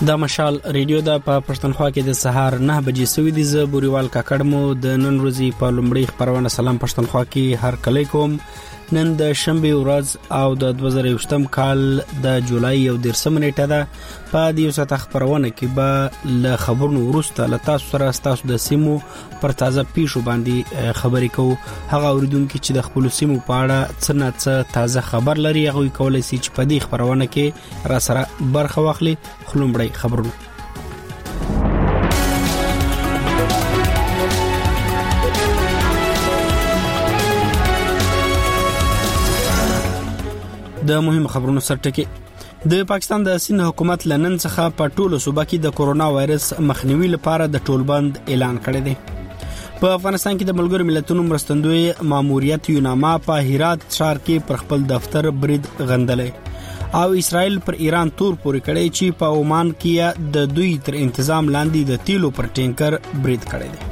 دا مشال ریډیو دا په پښتونخوا کې د سهار 9 بجې سوي دي. ز بوريوال کاکړمو د نن ورځې په لومړی خبرونه سلام پښتونخوا کې هر کله کوم. نن د شنبه ورځ او د 2020م کال د جولای 13 نیټه ده. په دې ساعت خبرونه کې به ل خبرونو ورسته ل تاسو سره تاسو د سیمو پر تازه پیښو باندې خبرې کوو. هغه اوریدونکو چې د خپل سیمو په اړه څه تازه خبر لري هغه کولای شي چې په دې خبرونه کې را سره برخه واخلي. خلومړی خبرونه د مهم خبرونو سرټکی. د پاکستان د سند حکومت لنن څخه په ټولو صوبه کې د کورونا وایرس مخنیوي لپاره د ټولبند اعلان کړی دی. په افغانستان کې د ملګرو ملتونو مرستندوی ماموریت یوناما په هرات ښار کې پر خپل دفتر برید غندلې او اسرائیل پر ایران تور پورې کړی چې په عمان کې د دوی تر انتظام لاندې د تیلو پر ټینکر برید کړی دی.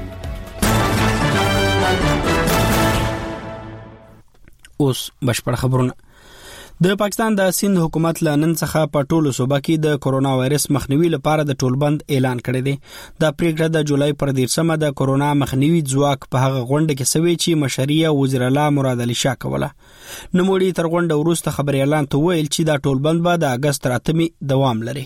اوس بشپړ خبرونه. د پاکستان د سند حکومت لنن څخه په ټولو صوبه کې د کورونا وایرس مخنیوي لپاره د ټولبند اعلان کړی دی. د پریکړه د جولای پر 13مه د کورونا مخنیوي ځواک په هغه غونډه کې سوي چې مشرعیه وزیر اعلی مراد علي شاه کوله. نوموړي تر غونډه وروسته خبري اعلان ته ویل چې دا ټولبند به د اگست 8 دوام لري.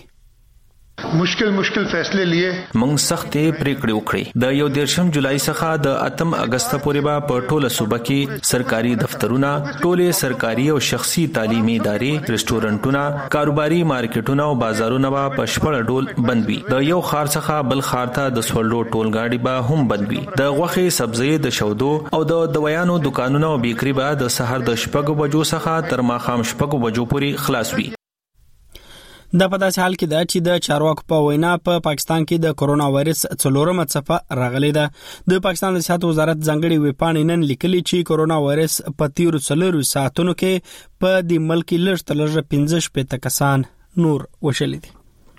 مشکل فیصله لیے موږ سختې پریکړې وکړې. د 13 جولای څخه د 8 اگست پورې به په ټوله صوبه کې سرکاري دفترونه، ټولې سرکاري او شخصي تعلیمي ادارې، ریسټورانټونه، کاروباري مارکیټونه او بازارونه به په شپږ ډول بند وي. د یو خار څخه بل خار ته د سوالو ټولګاډي به هم بند وي. د غوښې، سبزی، د شودو او د دوايانو دکانونه او بیکري به د سحر د 6 بجو څخه تر ماښام 6 بجو پورې خلاص وي. د په داسې حال کې ده چې د چارواکو په وینا په پاکستان کې د کورونا وایرس څلورمه څپه راغلې ده. د پاکستان د صحت وزارت ځانګړي ویبپاڼې نن لیکلي چې کورونا وایرس په تیرو 4 ساعتونو کې په د ملک لږ تر لږه 15 کسان نور وشلي دي.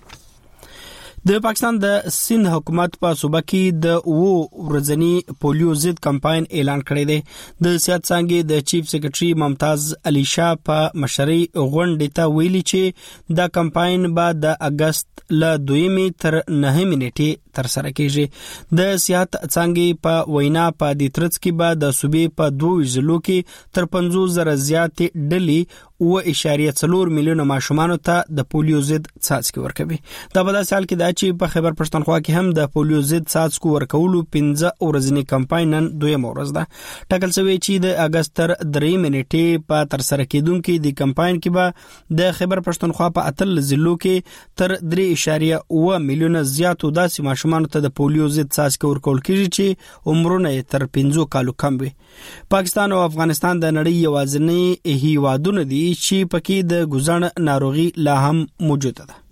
د پاکستان د سند حکومت په صوبه کې د ورځنی پولیو ضد کمپاین اعلان کړی دی. د سیاست څنګه د چیف سیکریټري ممتاز علي شاه په مشرۍ غونډه ته ویلي چې دا کمپاین به د اگست ل 2 تر 9 نیټې تر سره کیږي. د سیاست څنګه په وینا په د ترڅ کې به د صوبې په 2 ضلعو کې تر 50,000 زیات ډلې 1.4 میلیون ماشومان ته د پولیو ضد څاڅکي ورکوي. دا په داسې حال کې ده چې په خیبر پښتونخوا کې هم د پولیو ضد څاڅکو ورکولو 15 ورځنی کمپاین نن 2 ورځ ده. ټاکل شوی چې د اگست تر 3 نیټې په تر سره کېدونکو د کمپاین کې به د خیبر پښتونخوا په 8 ضلعو کې تر 3.1 میلیون زیات داسې ماشومان ته د پولیو ضد څاڅکي ورکول کېږي چې عمرونه تر 15 کالو کم وي. پاکستان او افغانستان د نړۍ یوازینی هیوادونه دي چې پکې د ګوزن ناروغي لا هم موجوده ده.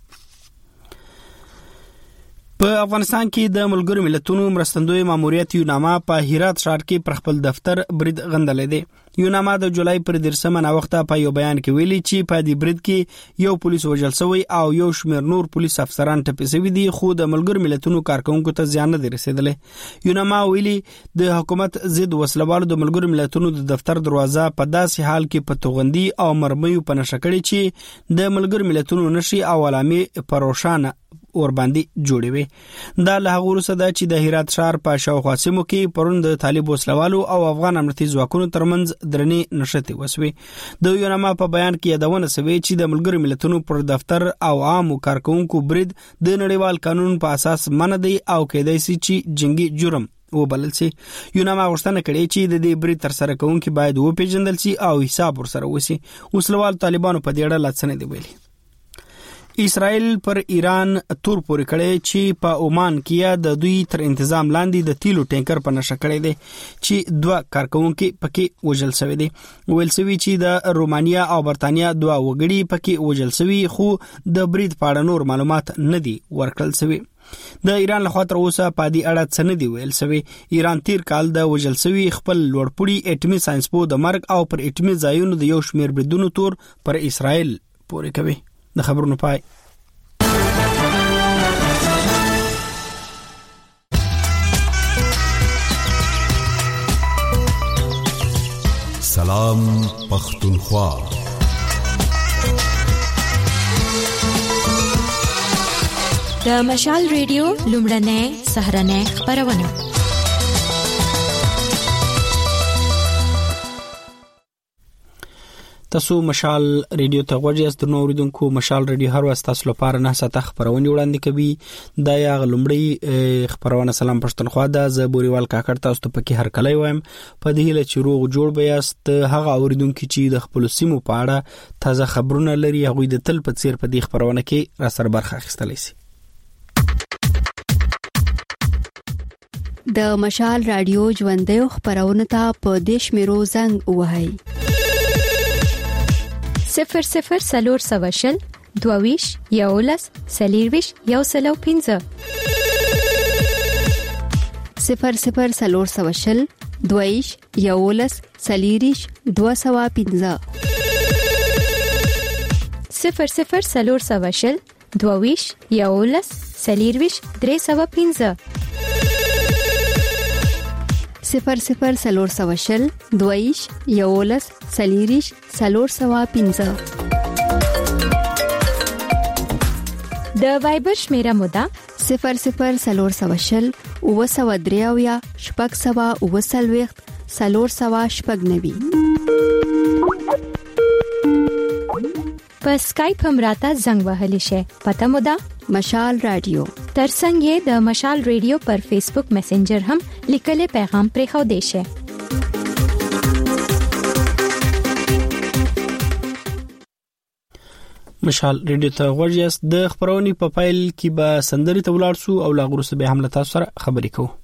په افغانستان کې د ملګرو ملتونو مرستندوی ماموریت یوناما په هرات ښار کې پر خپل دفتر برید غندلې دی. یوناما د جولای پر 13مه نا وخت په یو بیان کې ویلي چې په دې برید کې یو پولیس وژل شوی او یو شمېر نور پولیس افسران ټپي شوي دي خو د ملګرو ملتونو کارکونکو ته زیان نه رسیدلې. یوناما ویلي د حکومت ضد وسلوالو د ملګرو ملتونو د دفتر دروازه په داسې حال کې په توغندي او مرمیو په نشه کړې چې د ملګرو ملتونو نشي او علامې پروشانه ور باندې جوړوي. دا له هغه وروسته ده چې د هرات ښار په شاوخوا سیمو کې پرون د طالب وسلوالو او افغان امنیتي ځواکونو ترمنځ درنې نښتې وسوي. د یوناما په بیان کې یادونه شوې چې د ملګرو ملتونو پر دفتر او عامو کارکونکو برید د نړیوال قانون په اساس منع دی او کېدای شي چې جنگي جرم وبلل شي. یوناما غوښتنه کړې چې د دې برید تر سره کوونکي باید وپیژندل شي او حساب ورسره وشي. وسلوال طالبانو په دې اړه څه نه دی ویلي. اسرائیل پر ایران تور پورې کړی چې په عمان کې د دوی تر انتظام لاندې د تیلو ټینکر په نشه کړی دی چې 2 کارکونکي پکې وژل شوی دي. ویل شوی چې د رومانیا او برتانیا 2 وګړي پکې وژل شوی خو د برید په اړه نور معلومات نه دي ورکړل شوی. د ایران لخوا تر اوسه په دې اړه څه نه دی ویل شوی. ایران تیر کال د وژل شوی خپل لوړپوړي اټومي ساينسپو د مرګ او پر اټومي ځایونو د یو شمېر بریدونو تور پر اسرائیل پورې کوي. د خبرونو پای. سلام پختونخوا. د مشال ریډیو لومړنۍ سهارنۍ خبرونه. تاسو مشال ریډیو ته غوږی یاست. نو اوریدونکو مشال ریډیو هر وخت تاسو لپاره نه ساته خبرونه وړاندې کوي. دا یا لومړی خبرونه سلام پښتونخوا ده. زه بوريوال کاکړ تاسو ته پکې هر کله وایم په دې هله چې روغ جوړ بیاست. هغه اوریدونکو چې د خپل سیمو په اړه تازه خبرونه لري هغه د تل په څیر په دې خبرونه کې را سره برخه اخیستلی شي. د مشال رادیو ژوندۍ خبرونه ته په دیش میرو زنګ وهاي 00 سلور سواشل دوویش یولس سلیرویش یوسلو 15 00 سلور سواشل دوویش یولس سلیریش 215 00 سلور سواشل دوویش یولس سلیرویش 315 00 سلور سواشل دویش یولس سلیریش سلور سوا 15 د وایبر شمیره مودا 00 سلور سواشل او سوا دریاویا شپږ سوا او سلويخت سلور سوا شپږ نبی. په سکایپ هم راته زنګ وهلی شي. پته مودا مشال رادیو. ترڅنګ د مشال ریډیو پر فیسبوک میسنجر هم لیکل پیغام پرې خو دی شي. مشال ریډیو ته غوږی یاست. د خبرونې په فایل کې به سندري ته ولاړ سو او لا غروسه به هم له تاسو سره خبرې کوو.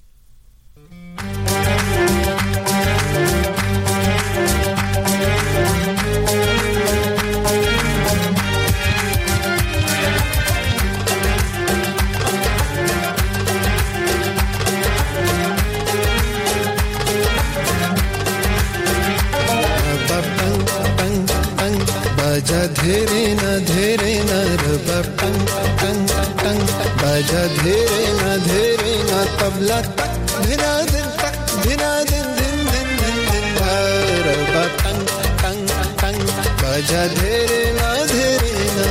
धीरे न रब टंग टंग टंग बाजा धीरे न तबला तक धिना दिन दिन रब टंग टंग टंग बाजा धीरे न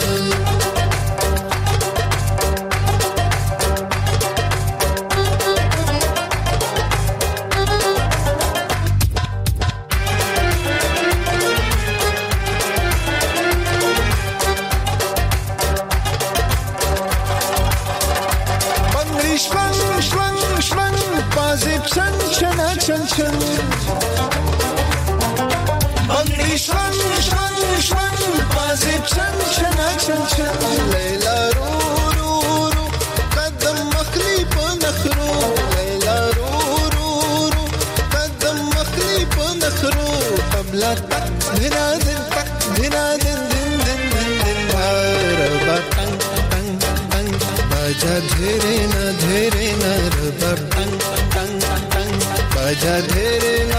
बंगड़ी शंग शंग शंग बाजे चन चना चन चन लैला रू रू रू कदम मखली पे नखरू लैला रू रू रू कदम मखली पे नखरू तबला तक धिना दिन दिन रबा टंग टंग टंग बाजा धीरे न रबा टंग टंग टंग बाजा धीरे न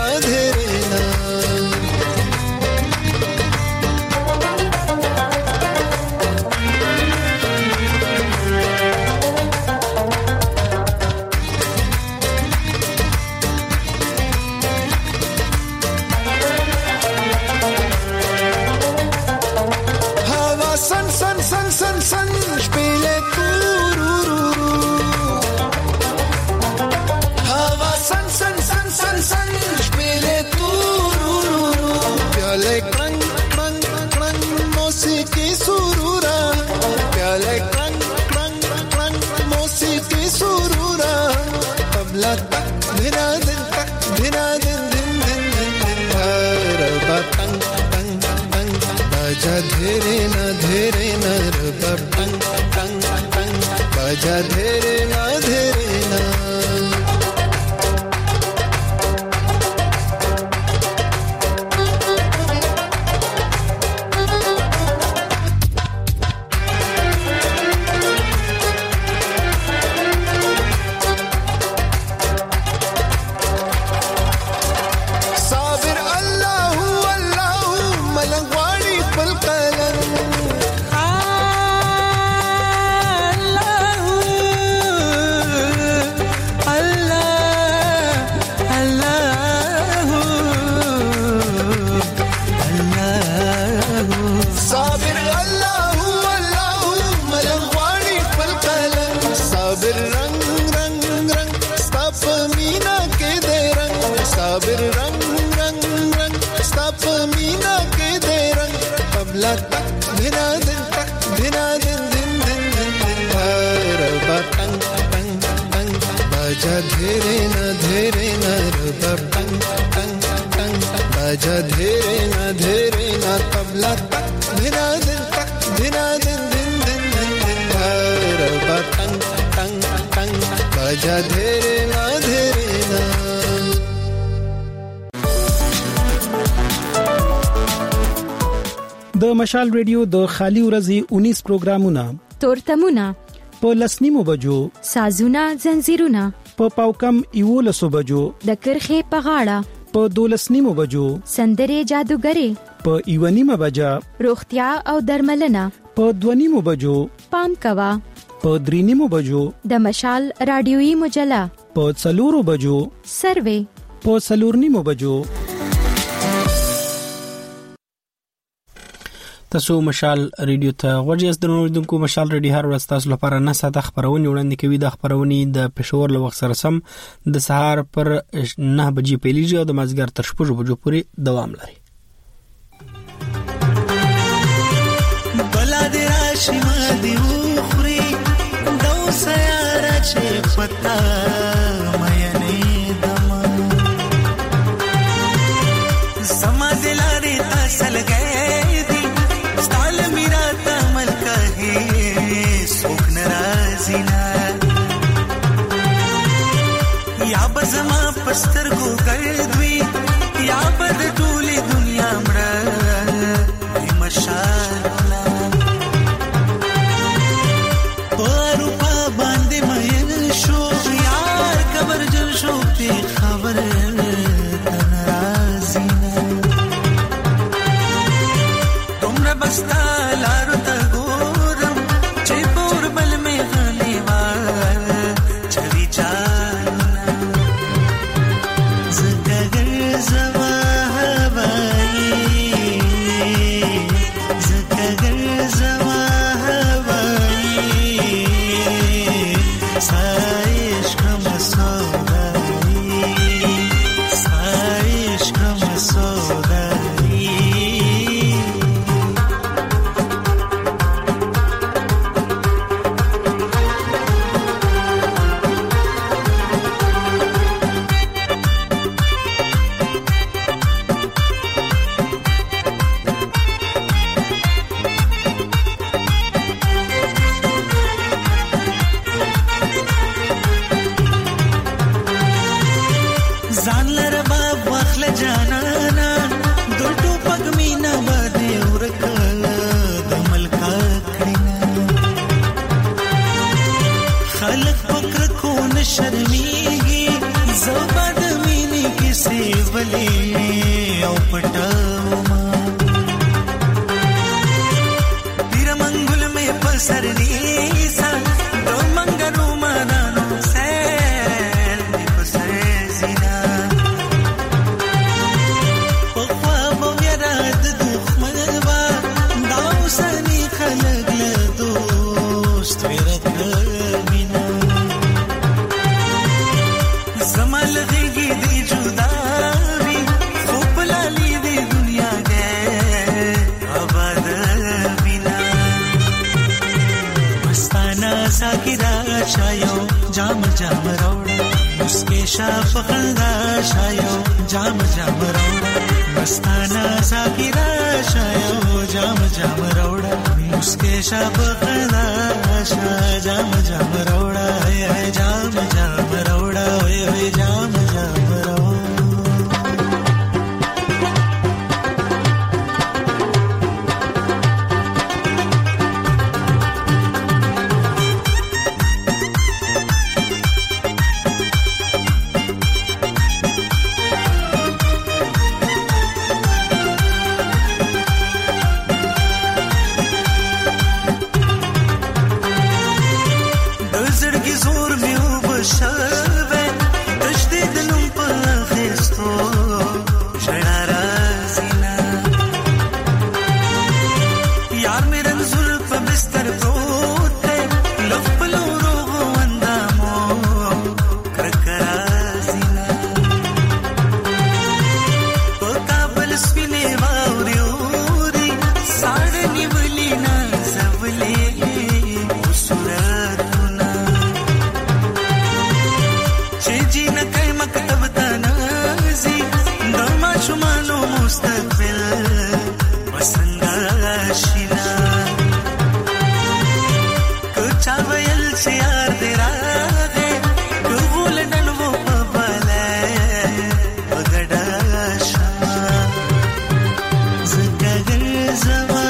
धीरे न रब टंग टंग टंग बाजा धीरे न बाजा धेरे न रबा टंग टंग टंग बाजा धेरे न तबला तक धिना दिन दिन रबा टंग टंग टंग बाजा धेरे न د مشال ریډیو د خالی ورځې 19 پروګرامونه تورتمونه په لسنیمو بجو سازونه زنجیرونه په پاوکم یو لسو بجو د کرخه په غاړه په دولسنیمو بجو سندره جادوګری په ایونیمه بجا روغتیا او درملنه په دونیمو بجو پام کوا په درینیمو بجو د مشال رادیویی مجله په څلورو بجو سروې په څلورنیمو بجو. تاسو مشال ریډیو ته ورجس درنوونکو مشال ریډیو هر ورځ تاسو لپاره نه ساده خبرونه وړاندې کوي. د خبرونه د پېښور له وخت سره سم د سهار پر 9 بجې پیلېږي او د مازیګر تر 6 بجو پورې دوام لري. بلا دې راشي ما دی وخري دو سیاره چې پتا مې نه دم سما دلاري تاسل گئے زما پستر کو گردوی یا بد ټولې دنیا مړه مشالنا پروپا باندې مې شو یار خبر جو شو ته خبر ناراضینا تمره بستا لارو ته ګورم چې پور بل مې غلي وای چوي چا जाम जाम रोड़ा उसके शाफ खंदा शायो जाम जाम रोड़ा मस्ताना साकिरा शायो जाम जाम रोड़ा उसके शाफ खंदा शायो जाम जाम रोड़ा जाम जाम रोड़ा जाम जाम रोड़ा جی نه کوي مکتب ته نازي د ماشومانو مستقبل وسنګ شینا کو چا ویل چې یار دې راغې ټول نن وو په بالا وګډا شا زګر زما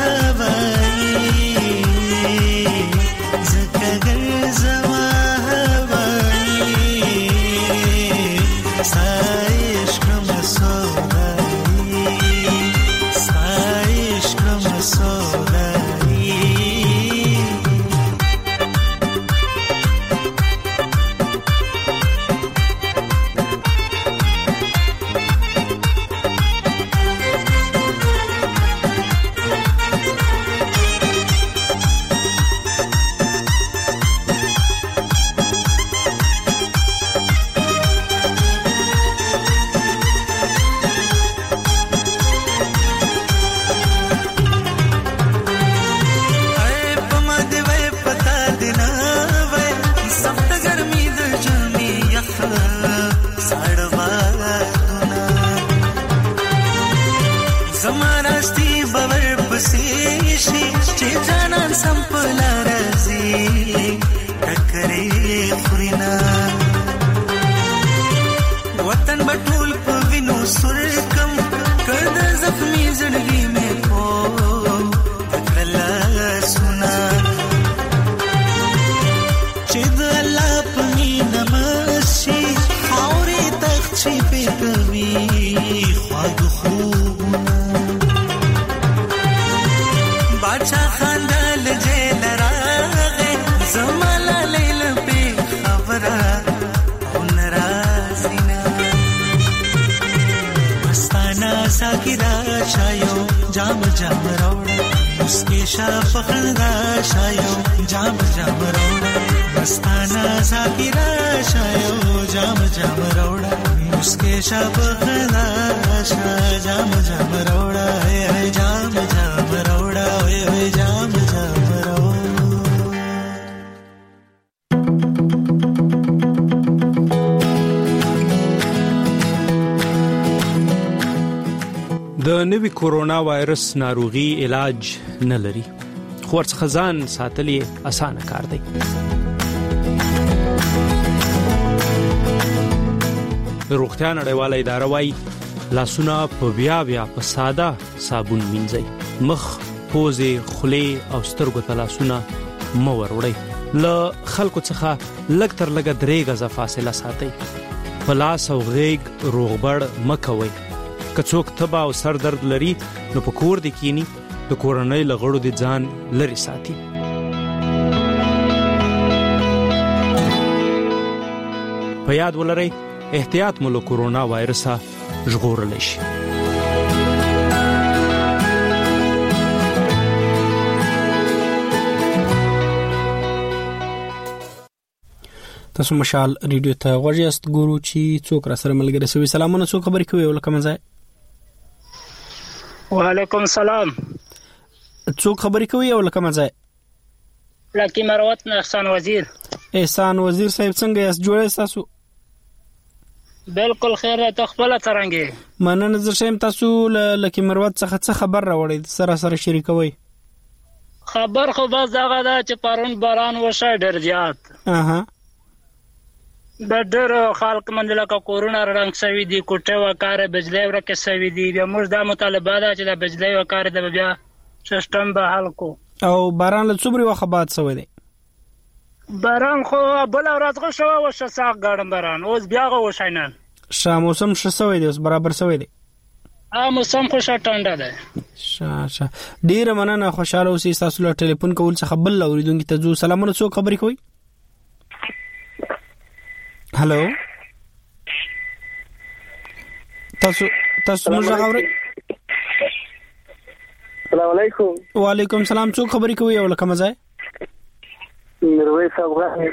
जाम जाम रोड़ा उसके शाफ खंदा शायो जाम जाम रोड़ा मस्ताना साकिरा शायो जाम जाम रोड़ा उसके शाफ खंदा शायो जाम जाम रोड़ा है जाम जाम रोड़ा है जाम जाम د نوي کورونا وایرس ناروغي علاج نه لري خو ورڅخه ځان ساتل یې اسانه کار دی. روغتیا نړیواله اداره وايي لاسونه په بیا په ساده صابون مینځئ، مخ، پوزې، خولې او سترګو ته لاسونه مه وروړئ. له خلکو څخه لږ تر لږه 3 غزه فاصله ساتئ. په لاس او غېږ روغبړ مه کوئ. که څوک تبه او سر درد لري نو په کور دې کینی د کورنۍ له غړو دې ځان لري ساتي. په یاد ولرئ احتیاط مو له کورونا وایرسه ژغورلی شي. تاسو مشال ریډیو ته غوږ یاست، ګورو چې څوک را سره ملګری شوی. سلامونه، څوک خبرې کوي ولکه مزه؟ وعلیکم السلام. څوک خبرې کوي ولکه مزه؟ لکی مروت نه احسان وزیر. احسان وزیر صاحب څنګه یاست؟ جوړ یاست تاسو؟ بالکل خیر ته خپل ترانګي. مننه. زه شم تاسو لکی مروت څخه خبر راوړی سره شریکوي. خبر خو بس دغه دا چې پرون باران وشه ډېر زیات. د ډېر خلک منځ لکه کورونه رنګ شوي دي، کوټه وکاره بجلی ورکه شوي دي. بیا موږ دا مطالبه ده چې د بجلی وکاره د بیا سیستم به حل کو. او باران له څومره وخت بعد شوی دی؟ باران خو بل ورځ غو شو وشه ساق ګړم باران اوس بیا غو وشاینن شا موسم شوی دی، اوس برابر شوی دی. موسم خو شټانډه ده. شا ډیر مننه. خوشاله اوسئ. تاسو له ټلیفون کول څخه بل اوریدونکو ته جو سلامونه. څوک خبرې کوي؟ هالو، تاسو موږ غواړو. السلام علیکم. وعلیکم السلام. څوک خبرې کوي او لکه مزه؟ میرویس افغان.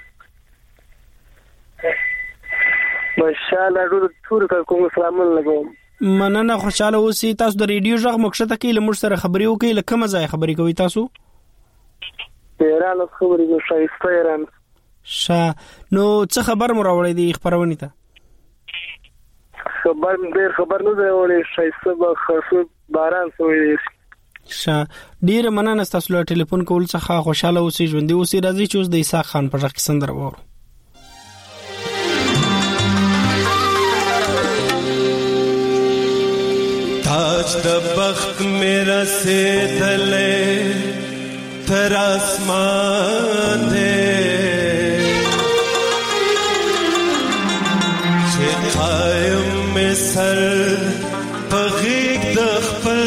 ماشاءالله ټول کوم سلامونه لګوم. مننه. خوشاله اوسئ. تاسو د ریډیو ژغ مخشته کې لمر سره خبرې وکړئ. لکه مزه خبرې کوي تاسو؟ ایران خبرې کوي. شایسته ایران. نو څه خبر مو راوړی دی خبرونه ته؟ خبر نه دی وړي شایسته به خاصه باران سوی. ډیر مننه تاسو له ټلیفون کول څخه خوشاله اوسئ ژوندۍ اوسئ. راځي چې اوس د عیسی خان په ځخ سندره وورو. تاج د بخت میرا سے دلے تر آسمان دے چې قائم میں سر پغیق د خپل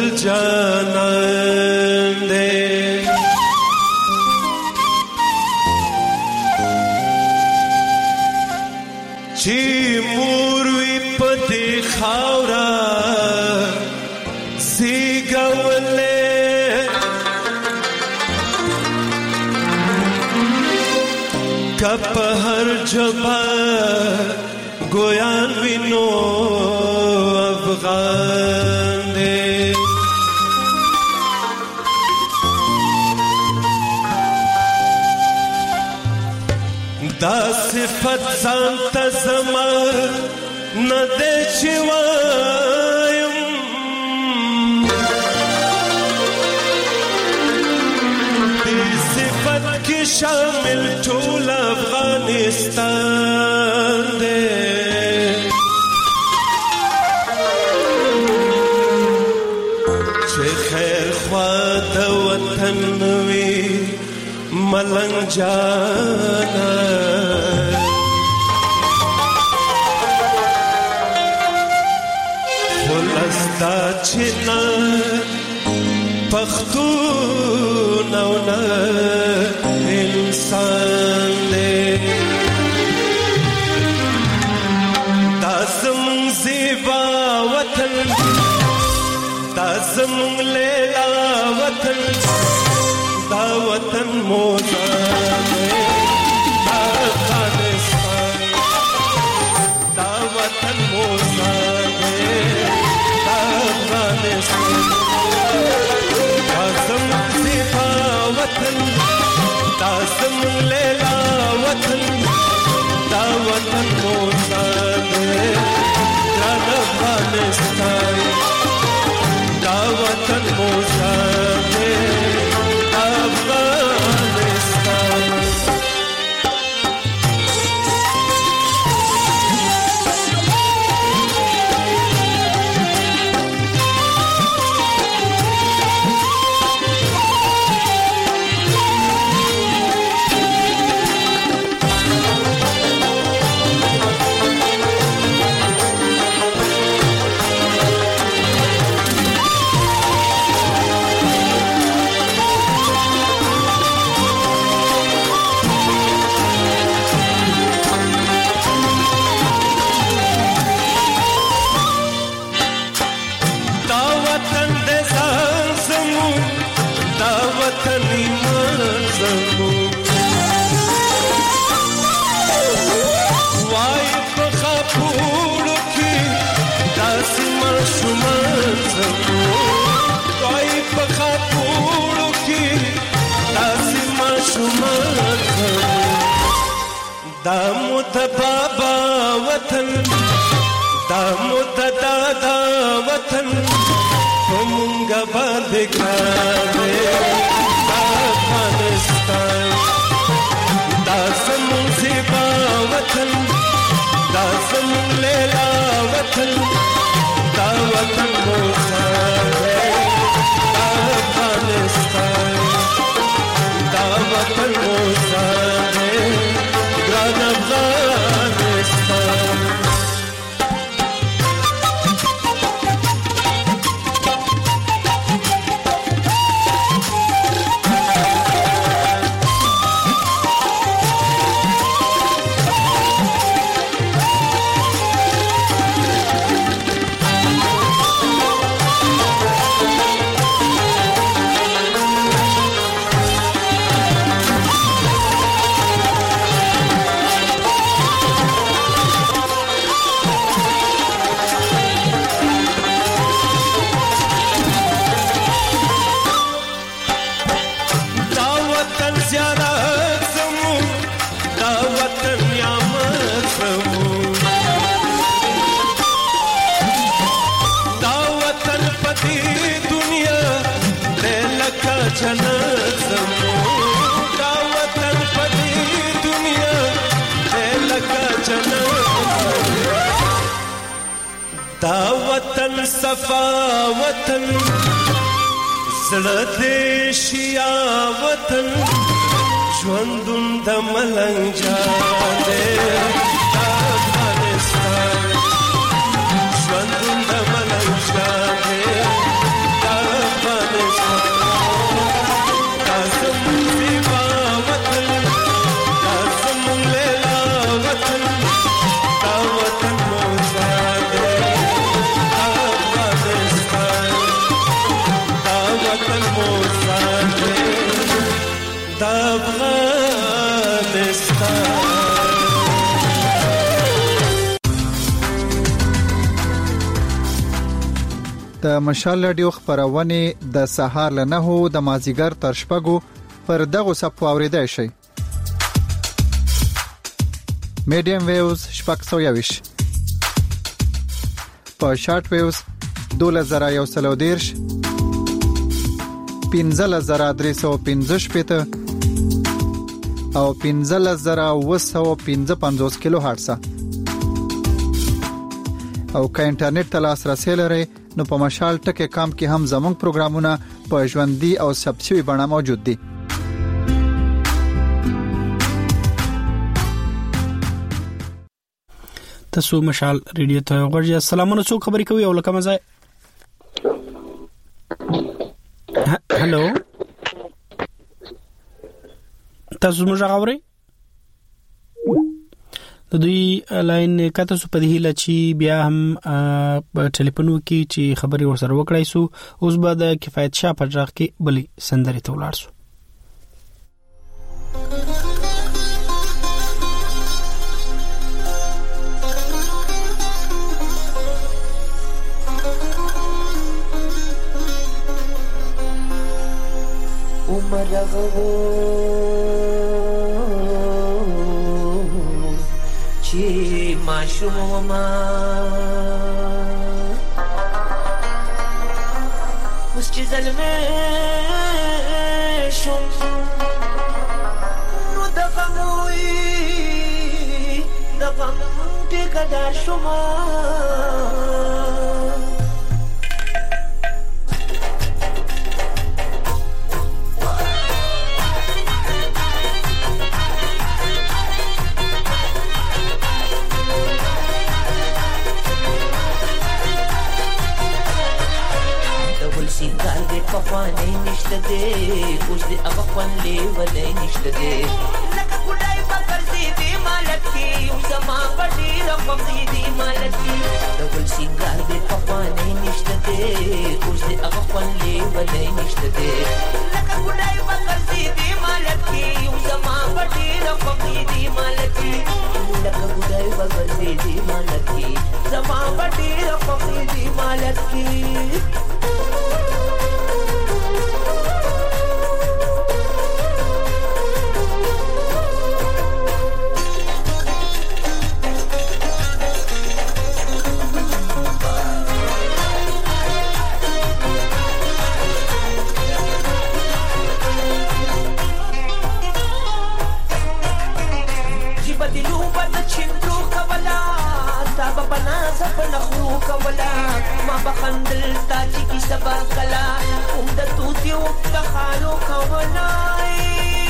جانان دے چې مور وی پدې خاورا کپ ہر جبا گویان وینو افغان دے دا صفت ځان ته زما نه دی چې وایم دې صفت کې شامل ټول افغانستان دے چې خیر خوا د وطن وی ملنګ جانا خلصدا چې نه پښتون او نه انسان دے دا زمون زیبا وطن دا زمون لیلا وطن دا وطن موزان دا افغانستان دا وطن موزان دا افغانستان دا زمون زیبا وطن دا زمون لیلا وطن دا وطن موزان دا افغانستان دا وطن موزان افغانستان دامو د بابا وطن دامو د دادا وطن کومنګ باندې ګرځي افغانستان دا زمون زیبا وطن دا زمون لیلا وطن دا وطن موزه افغانستان دا وطن موزه افغانستان دا وطن صفا وطن زړه دې شیا وطن ژوندون د ملنګ جاده دا افغانستان ژوندون د ملنګ جاده دا افغانستان دا زموږ زیبا وطن دا زموږ لیلا وطن دا وطن مو زاده دا افغانستان دا وطن مو زاده دا افغانستان. د مشال رادیو خبرونه د سهار له 9 د مازیګر تر شپږو پر دغه صفو اوریدای شي. میډیم ویوز 620 په شارټ ویوز 2113 15315 او 15955 کیلو هرتز او که انټرنیټ ته لاسرسي لرئ نو په مشال ټکي کام کې هم زموږ پروګرامونه په ژوندۍ او ثبت شوي بڼه موجود دي. تاسو مشال ریډیو ته غوړی سلامونه څوک خبرې کوي او لکه مزه هالو تاسو موږ غوړی د دوی لاین کته سو په دې لچی بیا هم ټلیفون وکي چې خبري ورسره وکړای سو اوس به د کفایت شاه په ځخ کې بلی سندري ته ولاړ سو. عمر غو چی ماشوما اوس چې ظلمه شوم نو د غموي د غم ټیکدار شوم سینګار دې پخوانې نشته دې اوس دې هغه خوانلې ولې نشته دې لکه ګلای په ګرځې دې مالک کې اوس زما په ډېره خوښې دې مالک کې ډول سینګار دې پخوانې نشته دې اوس دې هغه خوانلې ولې نشته دې لکه ګلای په ګرځې دې مالک کې اوس زما په ډېره خوښې دې مالک کې لکه ګلای په ګرځې دې مالک کې زما په ډېره خوښې دې مالک کې ما بخندل تا چې کی سبا کلا هم د توتی او د خالو کولای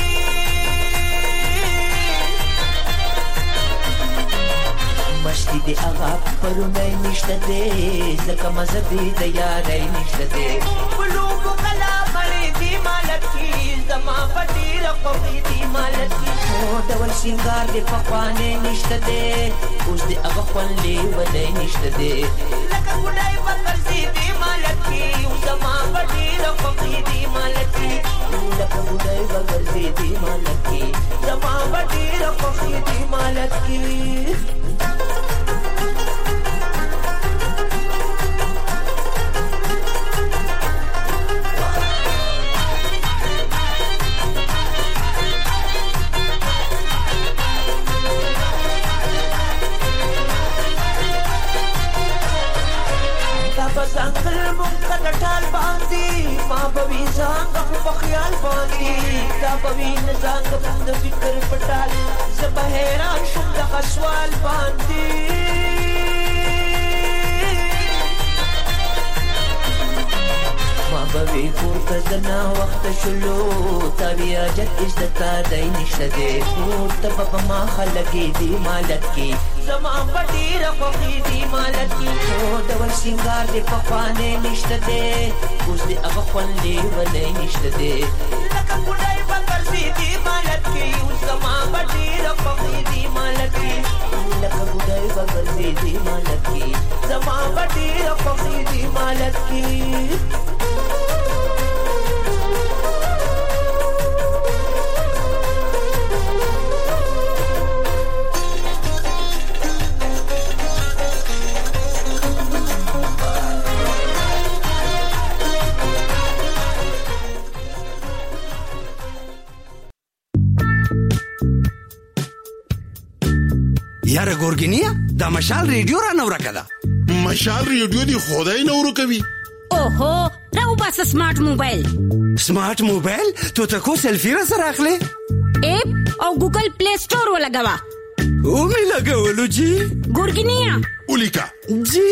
مشتی دی اغا پرونای نشته دی زکه مزه دی د یارای نشته دی بلوغو کلا مړی دی مالکی زما پټی رقوی دی مالکی او ډول سینګار دی پخوانې نشته دی اوس دی هغه خوانلې ولې نشته دی لکه ګډای په ګرځې دی مالکی او زما پټی رقوی دی مالکی لکه ګډای په ګرځې دی مالکی زما پټی رقوی دی مالکی زنګل مونږ د ټال باندې ما به وی ځانګه په خیال باندې دا به وی نه ځانګه د فکر پټال زه به حیران شوم دغه سوال باندې دنا وخت شلو تاویا جت اشتتا دای نشته دې نور ته په ما خلګي دی مالک کی زما پټی رخوخي دی مالک کی نو ډول سنگار دې په خوانه نشته دې اوس دې هغه خپلې ولې نشته دې لکه ګډای په کرسي دی مالک کی زما پټی رخوخي دی مالک کی لکه ګډای په کرسي دی مالک کی زما پټی رخوخي دی مالک کی یاره ګورګینیا دا مشال ریډیو را نور کړه مشال ریډیو دی خدای نور کوي اوهو راو بس سمارټ موبایل تو تکو سیلفی را سره اخلي اپ او ګوګل پلی سٹور ولګوا او می لګولو جی ګورګینیا اولیکا جی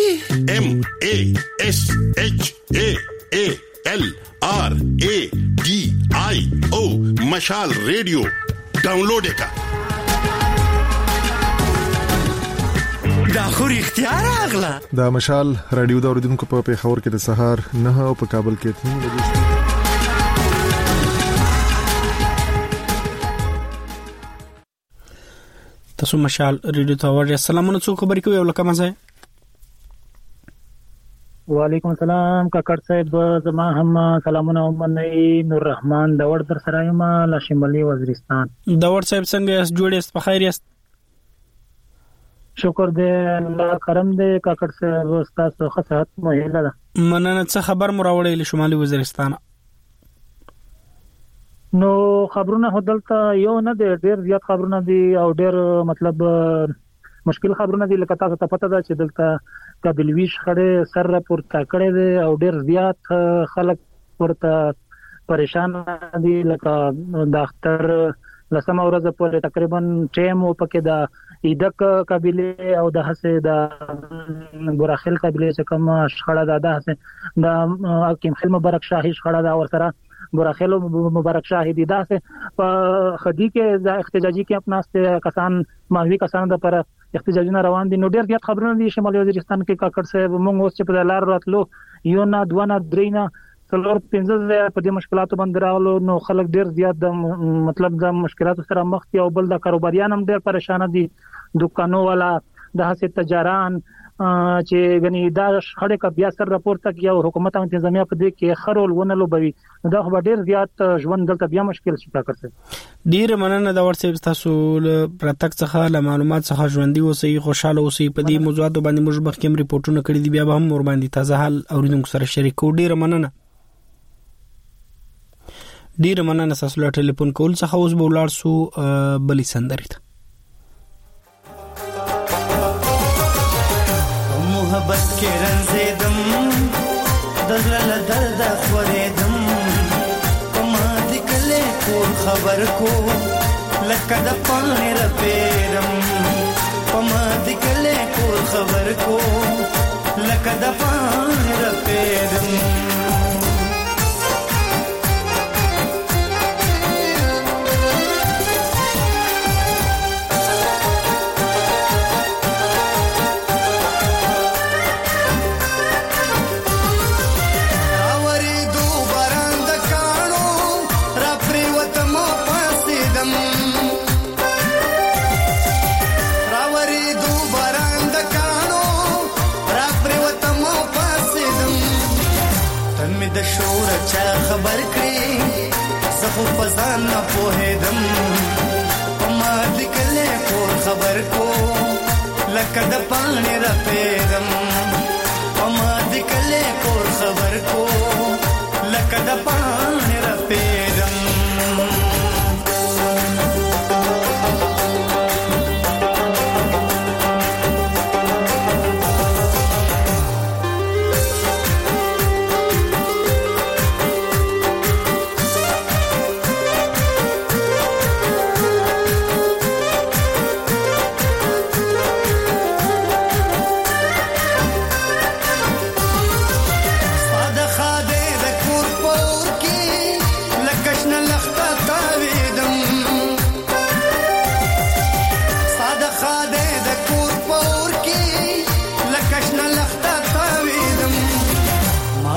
MASHALRADIO مشال ریډیو ډاونلوډ کا دا خو اختیار اغلا دا مشال رادیو دا اوریدونکو په پیښور کې د سهار 9 او په کابل کې 3 بجې تاسو مشال ریډیو ته ورته سلامونه څو خبرې کوي ولکه مزه وعلیکم السلام کاکړ صاحب زما هم سلامونه ومنئ نور رحمان داور در سره یم له شمالي وزیرستان داور صاحب څنګه یاست جوړ یاست په خیر یاست شکر دې الله کرم دې کاکړ صاحب تاسو ښه صحت مو هیله ده مننه څه خبر مو راوړی له شمالي وزیرستان نو خبرونه هدلته یو نه ډېر زیات خبرونه دي او ډېر مطلب مشکل خبرونه دي لکه تاسو ته پته ده چې دلته قابلویش خړې سر پورته کړې دي او ډېر زیات خلک ورته پریشان دي لکه د اختر لسمه ورځ پورې تقریبا ټیم وپکې د ایدک قبيله او د حسه د ګوراخیل قبيله چې کوم شخړه ده حسه د حکیم خل مبارک شاهي شخړه ده او سره ګوراخیل مبارک شاهي دي ده په خدي کې د احتجاجي کې خپلاسته کسان ماوي کسان د پر احتجاجونه روان دي نو ډېر زیات خبرونه دي شمالي وزیرستان کې کاکړ صاحب موږ اوس چې په لار راتلو یو نه دوه نه درې نه څلور 15 په دې مشکلاتو باندې راغلو نو خلک ډېر زیات د مطلب د مشکلاتو سره مخ دي او بل د کاروباریان هم ډېر پریشان دي دکانو والا د حسه تجاران چې غني دا خړې کا بیا سر راپورته کیو حکومت انتظامیه په دې کې خرول ونلو بوي دا خو ډېر زیات ژوند دلته بیا مشکل شي کاکړ صاحب ډیر مننه دا ورته تاسو پرتک څخه له معلومات څخه ژوندۍ اوسئ خوشاله اوسئ په دې موضوعات باندې موږ مخکې ریپورتونه کړی دي بیا به هم ور باندې تازه حال اوریدونکو سره شریکو ډیر مننه تاسو له ټلیفون کول څخه اوس به ولار سو بلی سندري ته محبت کې رنځیدم دزل درد خوریدم پما دې کله کور خبر کو لکه د پانی رپیرم پما دې کله کور خبر کو لکه د پانی رپیرم خبر کړی زخو پزان نه پوهېدم ما دې کله کور خبر کو لکه د پانی رپېدم ما دې کله کور خبر کو لکه د پانی رپېدم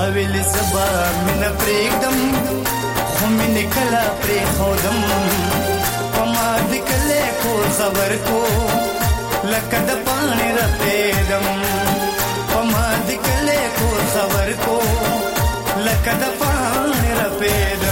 ویل زبا من پرېږدم خو مینې کله پرېښودم په ما د کلی کور خبر کو لکه د پاڼې رپېدم په ما د کلی کور خبر کو لکه د پاڼې رپېدم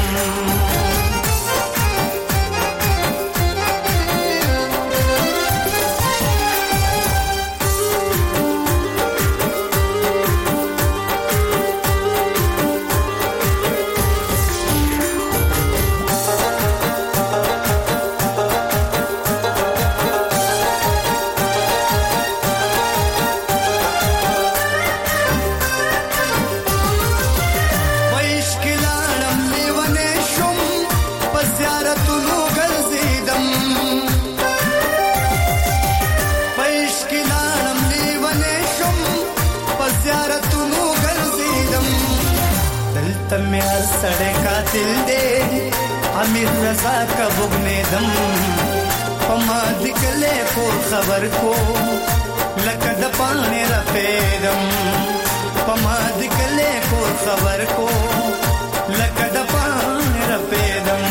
سڑے قاتل دے امیر رضا کا بغنے دم پما دکلے کو خبر کو لکد پانے رپیدم پما دکلے کو خبر کو لکد پانے رپیدم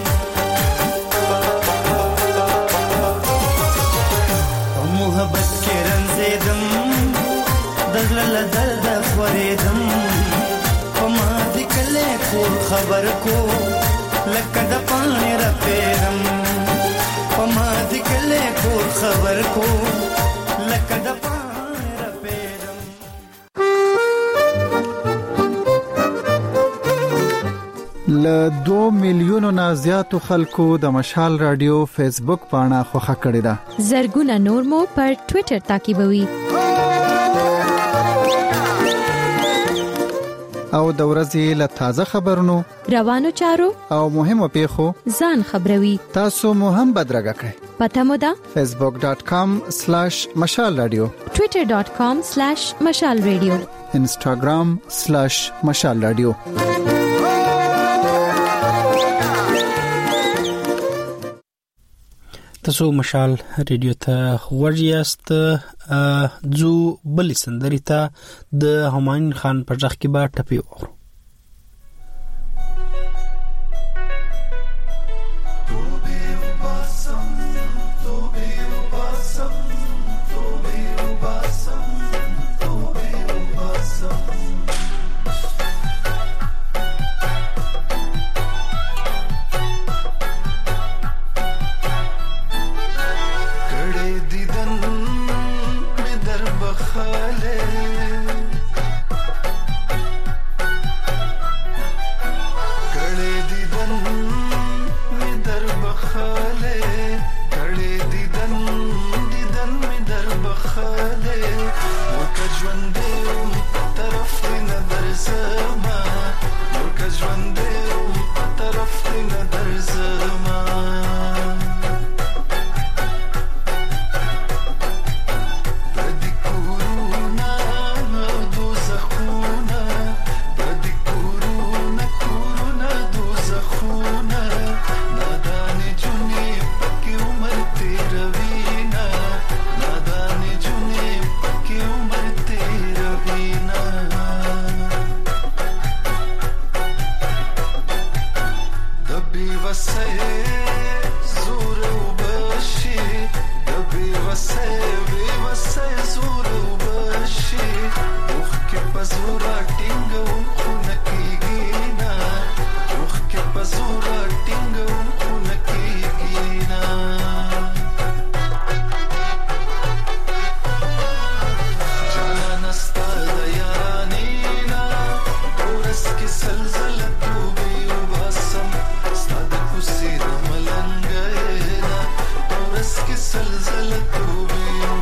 محبت کے رنزیدم دزلل درد خوریدم پما دکلے کو خبر کو لکد پانے رپیدم پما دکلے کو خبر کو لکد پانے رپیدم ل 2 میلیونو نه زیاتو خلکو د مشال رادیو فیسبوک پاڼه خوښه کړې ده. زرګونه نور مو پر ټوئیټر تعقیبوي. او د ورځې له تازه خبرونو روانو چارو او مهمو پیښو ځان خبروي. تاسو مو هم بدرګه کړئ. پته مو ده facebook.com/mashalradio twitter.com/mashalradio instagram/mashalradio. تاسو مشال ریډیو ته ورجیاست زو بل سندري ته د همایون خان په ځخ کې با ټپي وره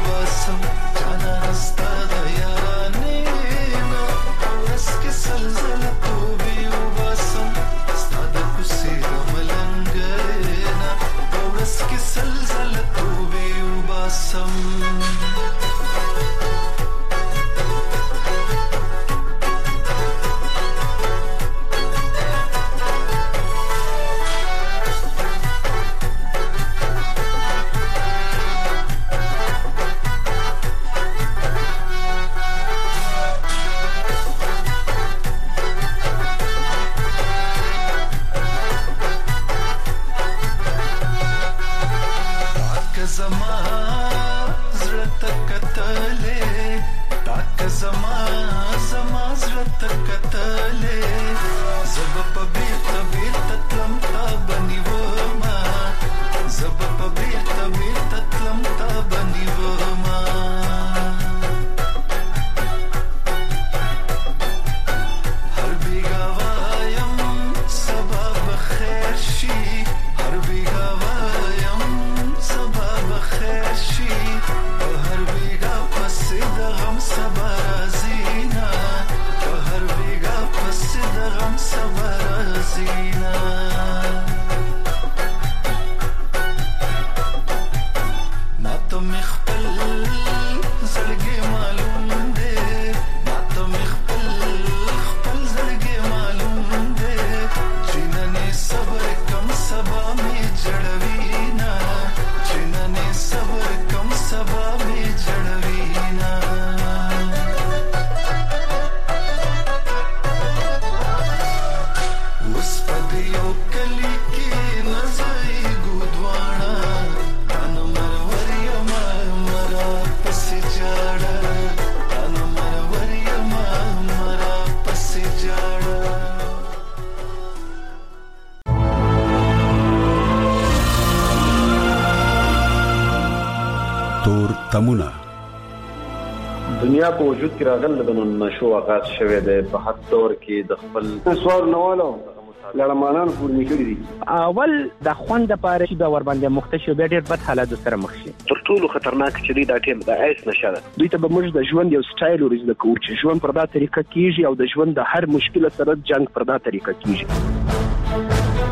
Salsa تورتمونه. دنیا په وجود کې راغله د نشو آغاز شوه د په حد دور کې د خپل سوال نوالو لړمانان پورنی کړی دي. اول د خوند لپاره چې د ور باندې مختشو به ډېر بد حالات سره مخ شي. تر ټولو خطرناک چې دی دا ټیم د ایس نشه ده. دوی ته به موږ د ژوند یو سټایل ورزده کوو چې ژوند پر دا طریقه کیږي او د ژوند د هر مشکل سره جنگ پر دا طریقه کیږي.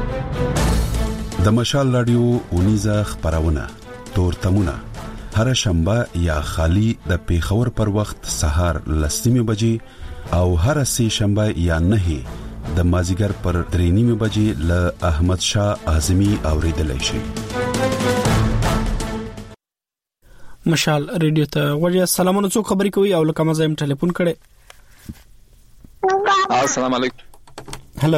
د مشال رادیو اونیزه خبرونه تورتمونه هر شنبه یا خالی د پیښور پر وخت سهار 10:00 بجې او هر سه شنبه یا 9 د مازیګر پر 3:30 بجې ل احمد شاه اعظمي اوریدلای شي. مشال ریډیو ته وړیا سلامونه څو خبرې کوي او لکه مزایم ټلیفون کړي. السلام علیکم. هلو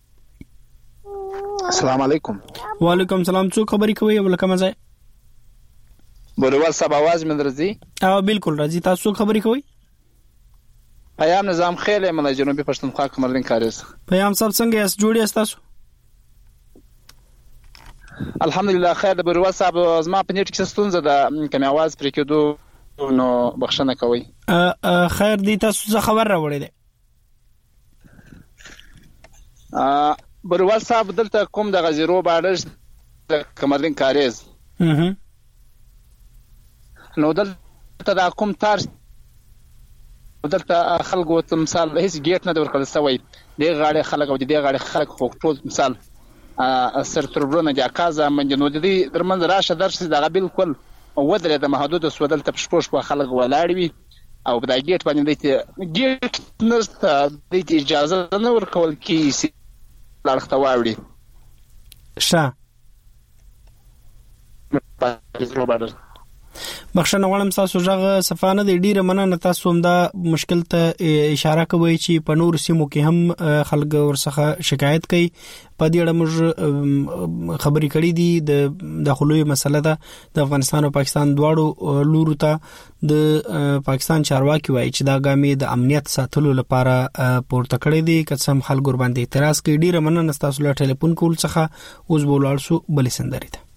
السلام علیکم. وعلیکم السلام. څو خبرې کوي او لکه مزای بولوال صاحب आवाज مې درځي؟ او بالکل راځي. تاسو خبرې کوي؟ پیام نظام خیل مله جنوبي پښتونخوا کمرلین کاریز. پیام صاحب څنګه یاست؟ جوړ یاست تاسو؟ الحمدلله خیر. د بولوال صاحب زما په نیټ کې ستونزه ده کوم आवाज پرې کېدو نو بخښنه کوي. خیر دی. تاسو څه خبر راوړی دی؟ بولوال صاحب دلته کوم د غزیرو باندې د کمرلین کاریز نو دلته دا کوم تار دلته خلکو ته مثال هیڅ ګیټ نه ورکړل شوی. د غاړې خلک او د غاړې خلک خو ټول مثال سر تربرونه د اکازه منځ نو د دې درمن راشه درس دغه بالکل ودرې د محدود سودل ته پښپوش په خلک ولاړ وي او په دا ګیټ باندې د ګیټ نرسته د اجازه نه ورکول کیږي لړخته واوړي. بخښنه غواړم تاسو ژغه صفانه د ډیره مننه. تاسو هم دا مشکل ته اشاره کوي چې په نور سیمو کې هم خلک ورڅخه شکایت کوي. په دې اړه موږ خبرې کړې دي. د خلوی مسله ده د افغانستان او پاکستان دواړو لورو ته د پاکستان چارواکي وایي چې دا ګامې د امنیت ساتلو لپاره پورته کړې دي. که څه هم خلک ور باندې اعتراض کوي. ډیره مننه تاسو له ټلیفون کول څخه. اوس بولال سو بلې سندري ده.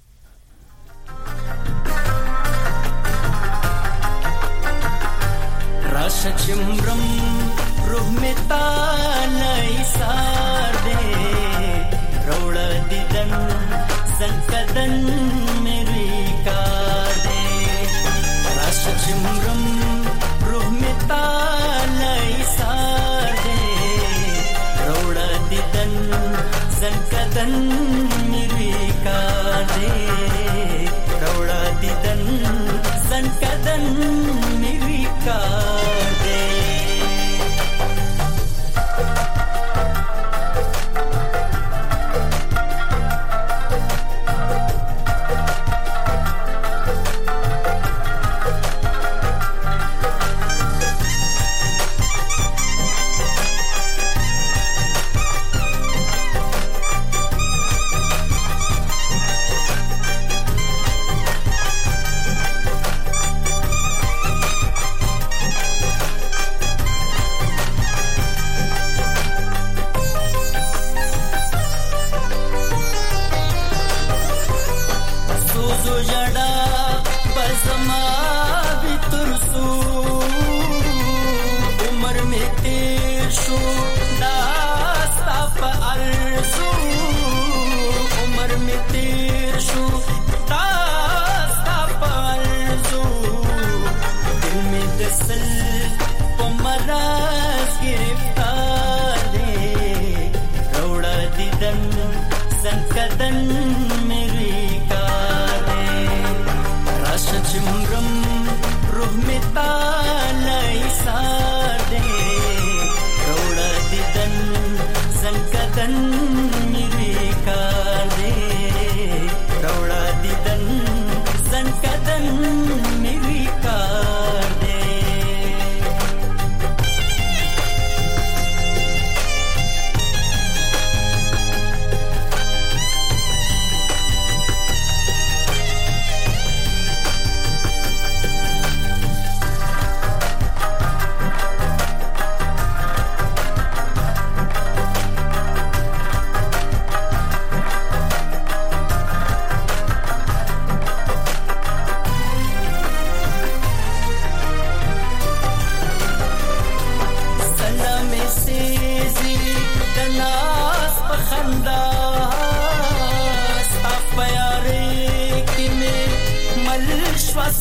شچمرم روح میں تانای سار دے روڑا دیدن زنکدن میری کار دے. شچمرم روح میں تانای سار دے روڑا دیدن زنکدن میری کار دے روڑا دیدن زنکدن میری کار.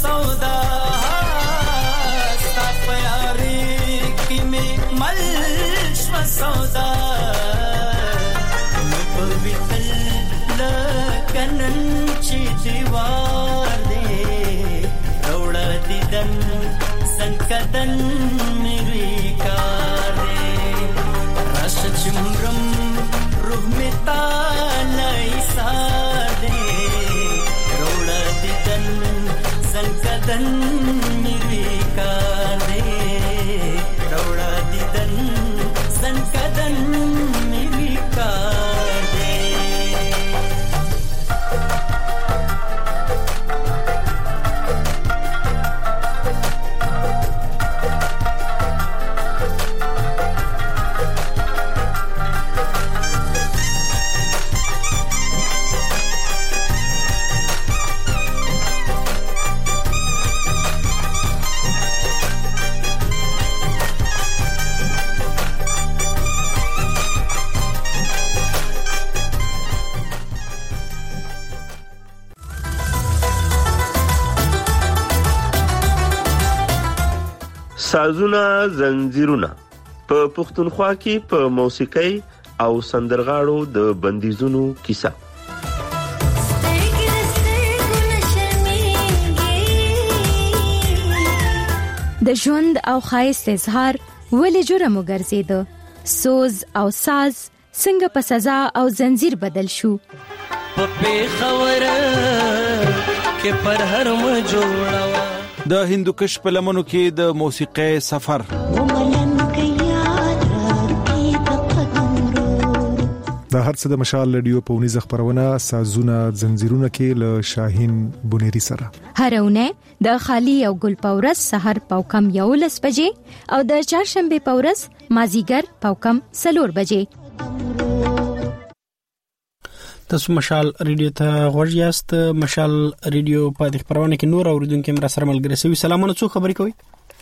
سودا ستا پیاری کی می مل شو سودا مپوی تل لکنن چی دیوار دے روڑا دیدن سنکدن میری کار دے راش چمرم روح میں تانائی سار دے روڑا دیدن سنکدن میری کار دے روڑا دیدن سنکدن میری کار دے سازونه زنجیرونه په پښتونخوا کې په موسیقۍ او سندرغاړو د بندیزونو کیسه د ژوند او ښایست اظهار ولې جرم وګرځیده سوز او ساز څنګه په سزا او زنجیر بدل شو په خبره کې پر هر م جوړوا د هندوکش په لمنو کې د موسیقۍ سفر د هر څه د مشال رادیو په ونیزه خبرونه سازونه زنجیرونه کې له شاهین بونيري سره هرونه د خالی او ګل پورس سحر پاوکم 11 بجې او د چهارشنبه پورس مازیګر پاوکم 4 بجې تاسو مشال ریډیو ته غوږ یاست مشال ریډیو په دې خبرونه کې نور اوریدونکو مرا سره ملګری سوي سلامونه څو خبرې کوي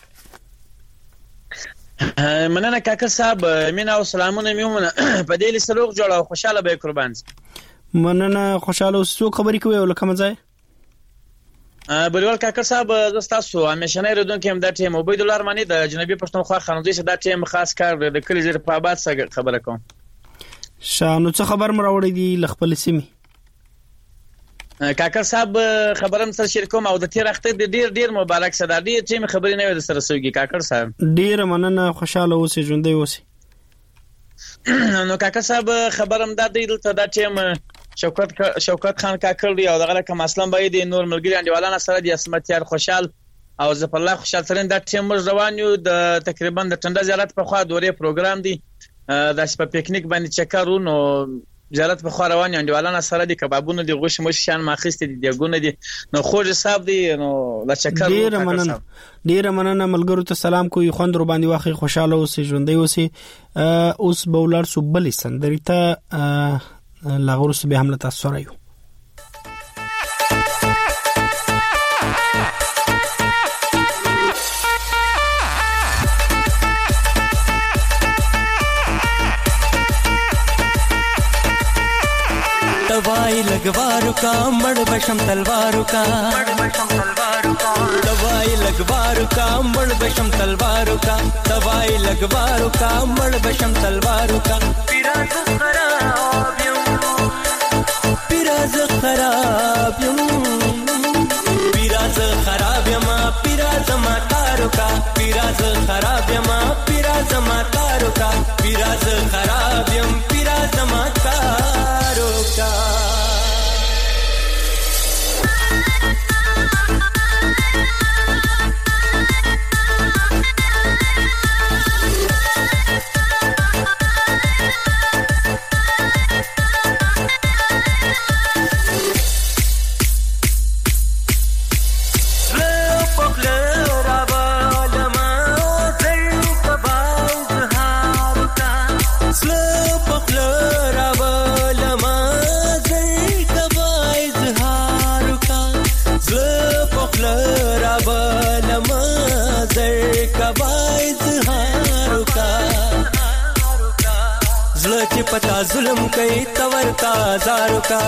مننه کاکا صاحب مینا او سلامونه میومنه په دې لسلوغ جوړه خوشاله به قربان مننه خوشاله څو خبرې کوي ولکه مزه بریوال کاکا صاحب زستاسو همیشنه ردونکو هم د ټیم عبید الله ارمانی د جنوبي پښتونخوا خانوزي څخه د ټیم خاص کار د کلی زیر په آباد څخه خبره کوم شانو څه خبر مراوړې دي لخپل سیمه کاکا صاحب خبرم سره شریکوم او د تیر وخت د ډیر مبارک صدا دي چې خبرې نه وي سره سوګي کاکا صاحب ډیر مننه خوشاله اوسې ژوندۍ اوسې نو کاکا صاحب خبرم د دې دلته د ټیم شوکت خان کاکړ دی او دغه کوم اسلام باید نور ملګری انډیوالانه سره د اسمت یار خوشحال او زه په الله خوشحال سره د ټیم روان یو د تقریبا د ټنډه زیارت په خوا دورې پروګرام دی د شپه پکنیک باندې چکرونو زیارت په خوا روان یو انډیوالانه سره د کبابونو د غوښ مش شان ماخست دي دګونه دي نو خوږ صاحب دی نو د چکر ډیر مننه ملګرو ته سلام کوي خوندرو باندې واخی خوشاله اوسې ژوندۍ اوسې اوس بولار سوبلې سندري ته لاغورس به حمله تاسو سره یو दवाई लगवारू का मड़ बशम तलवारू का दवाई लगवारू का मड़ बशम तलवारू का दवाई लगवारू का मड़ बशम तलवारू का पिराज खराब यूं पिराज खराब यमा पिराज मातारू का पिराज खराब यमा पिराज मातारू का पिराज खराब यम पिराज मातारू का Slow زړه چې پتا ظلم کوي تور کا هزارو کا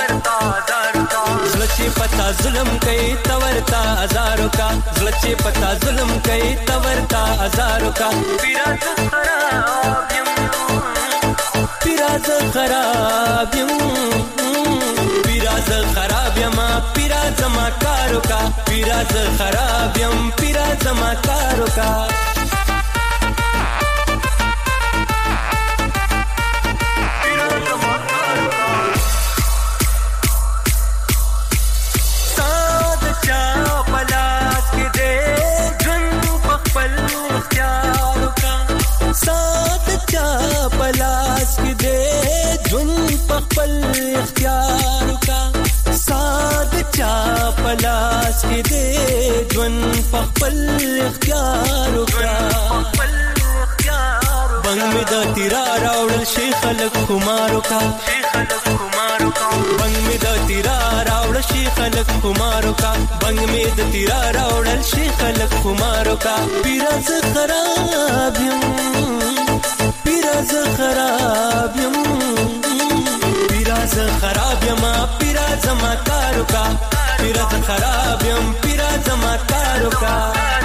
زړه چې پتا ظلم کوي تور کا هزارو کا زړه چې پتا ظلم کوي تور کا هزارو کا پیراز خراب یم پیراز خراب یم پیراز خراب یم پیراز ما کارو کا پیراز خراب یم پیراز ما کارو کا پلاس کې دې ژوند په خپل اختیار کا ساد چا پلاس کې دې ژوند په خپل اختیار کا بنګ مې د تیرا راوړل شي خلک خمارو کا بنګ مې د تیرا راوړل شي خلک خمارو کا بنګ مې د تیرا راوړل شي خلک خمارو کا پیراز خراب یم پیراز خراب یم پیراز خراب یم پیراز ما کارو کا پیراز خراب یم پیراز ما کارو کا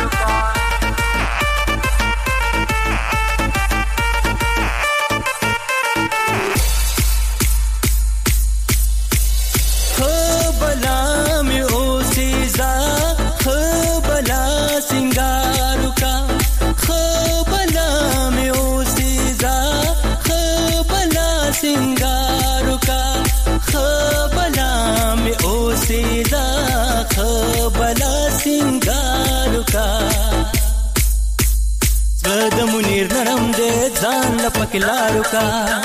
خبلا می اوسیزا خبلا سنگارو کا خبلا می سنگارو کا خبلا میں اوسیدا خبلا سنگارو کا زړه د منیر نرم دې ځان لپکلارو کا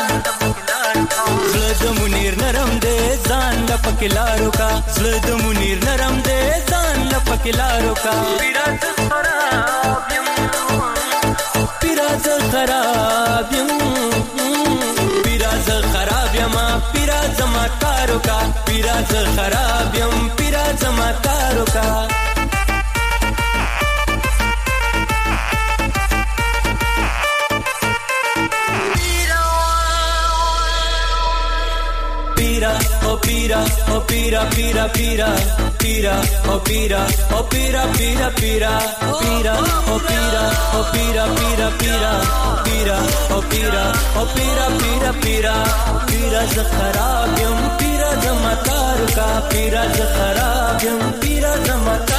زړه د منیر نرم دې ځان لپکلارو کا زړه د منیر نرم دې ځان لپکلارو کا پیراز خراب یم پیراز خراب یم پیراز خراب یم پیراز ما کارو کا پیراز خراب یم پیراز ما کارو کا Pira, oh pira, oh pira, pira, pira, pira, oh pira, oh pira, pira, pira, pira, oh pira, oh pira, pira, pira, pira, oh pira, oh pira, pira, pira, pira zakharab yum, pira zamatar ka, pira zakharab yum, pira zamatar.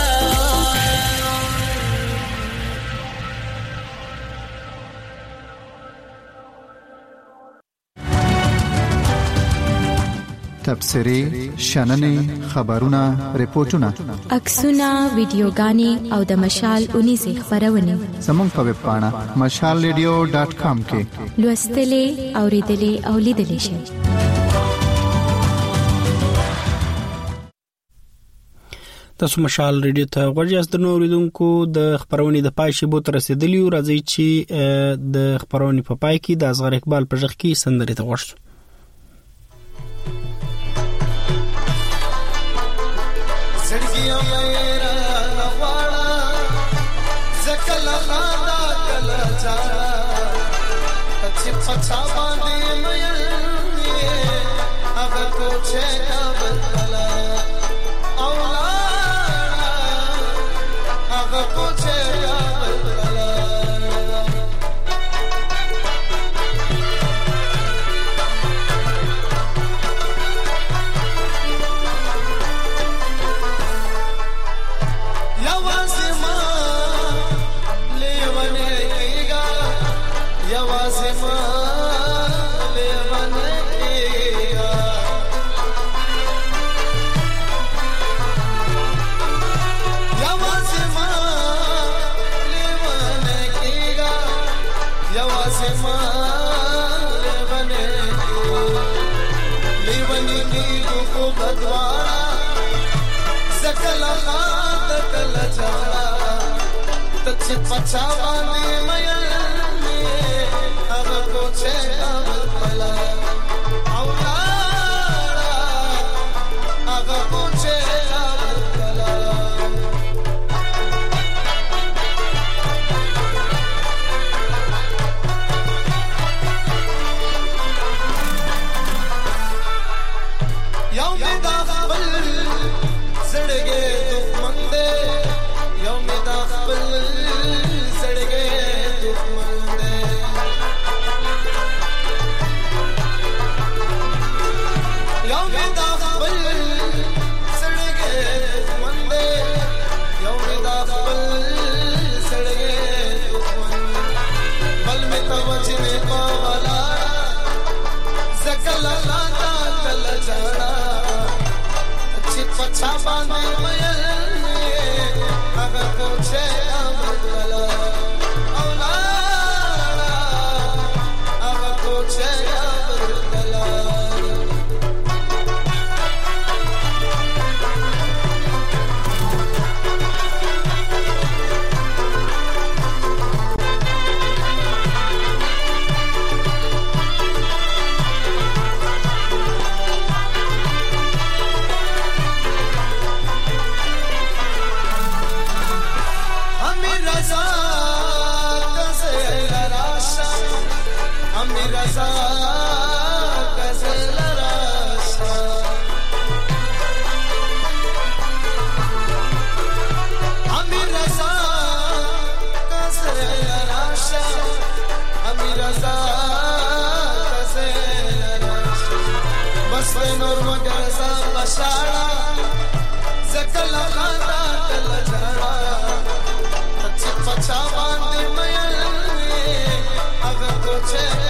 تبصری شننې خبرونه ریپورتونه عکسونه ویډیوګانې او د مشال 19 خبرونه زموږ په ویب پاڼه mashalradio.com کې لوستلې اوریدلې او لیدلې شئ. تاسو مشال ریډیو ته غوږی د نوریدونکو د خبرونې د پای شیبو تر رسیدلی او راځي چې د خبرونې په پای کې د اصغر اقبال په ژغ کې سندرې ته ورشو. अच्छा बांधे मयल ये अब कुछ न बदला औलाना अब कुछ न बदला यवासे मां लेवने कीगा यवासे मां पछा बांधे मयल अब कुछ न बदला औलाना अब कुछ न बदला رضا کزل راشا امیر رضا کزل راشا امیر رضا کزل راشا امیر رضا کزل راشا بس نور مگر سا بشارا زکل خاندا کل جڑا پچا باندې مې هغه کوچه